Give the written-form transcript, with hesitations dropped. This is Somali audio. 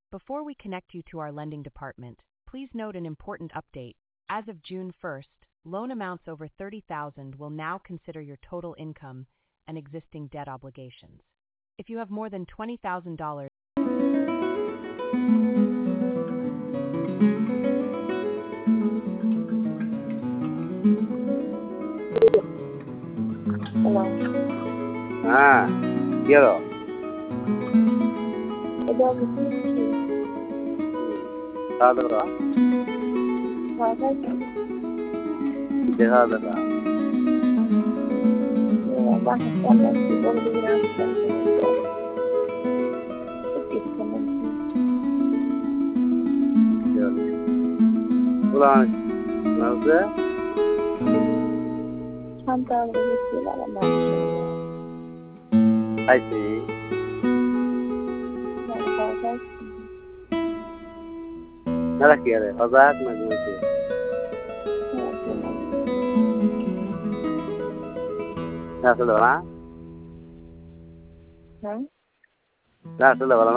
Before we connect you to our lending department, please note an important update. As of June 1st, loan amounts over $30,000 will now consider your total income and existing debt obligations. If you have more than $20,000, Hello. Quiero. Ada begitu. Ada berapa? Bagai Ada berapa? ya bahasa lagi berbicara tentang itu nanti. Pulang. Nanti? Sampai begitu lah macam. I see. Nada quiere. Hazak na gusti. Na solo na? Hah? Na solo